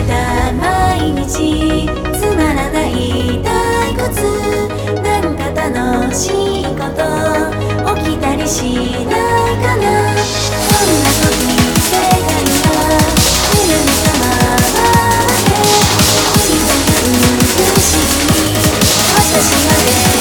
た毎日つまらない退屈なんか楽しいこと起きたりしないかな。そんな時世界は南様まで君が美しい私まで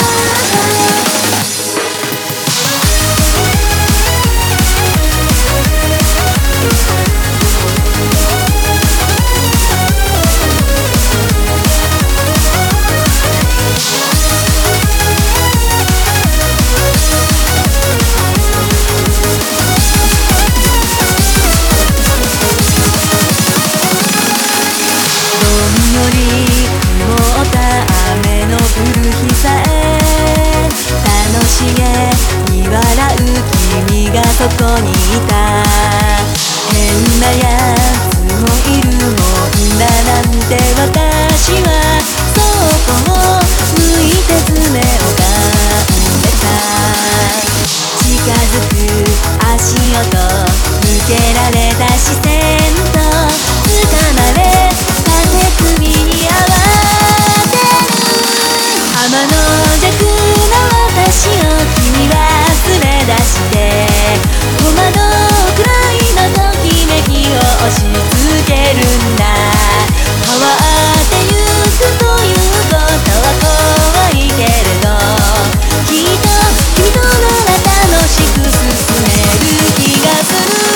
そこにいた変なやつもいるもんだなんて私はそこを向いて爪を噛んでた。近づく足音向けられた視線と掴まれた手首に合わせる天の弱な私を君は連れ出して戸惑うくらいのときめきを押し付けるんだ。変わってゆくということは怖いけれどきっと君となら楽しく進める気がする。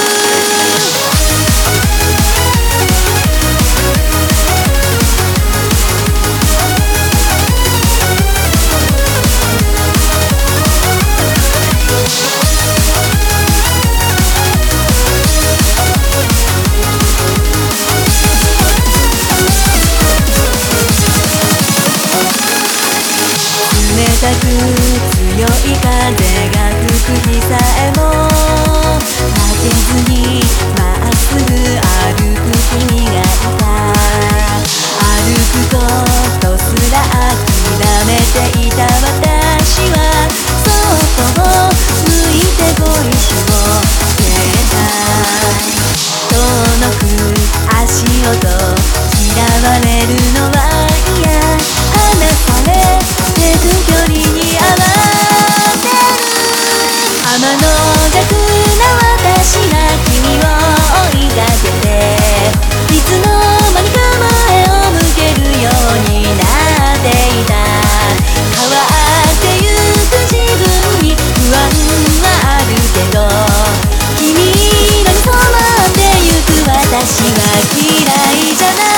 冷たく強い風が吹く日さえも負けずにまっすぐ歩く君がいた。歩くことすら諦めていた私はそっと向いて恋しをつけた。遠のく足音嫌われるのは嫌離され手と距離に合わせる天の弱な私が君を追いかけていつの間にか前を向けるようになっていた。変わってゆく自分に不安はあるけど君のに染まってゆく私は嫌いじゃない。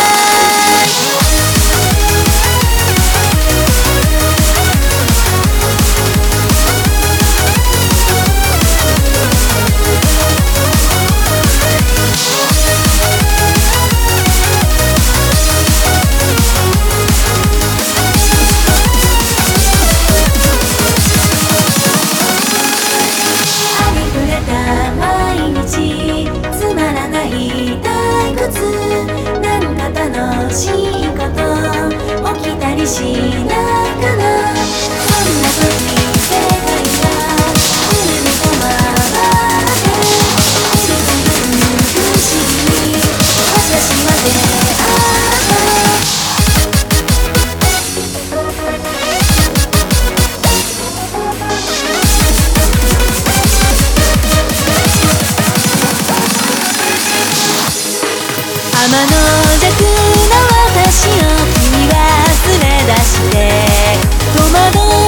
なんか楽しいこと起きたりしないかな。そんな時世界は南様まで君が美しい私まで天の弱な私を君は連れ出して戸惑う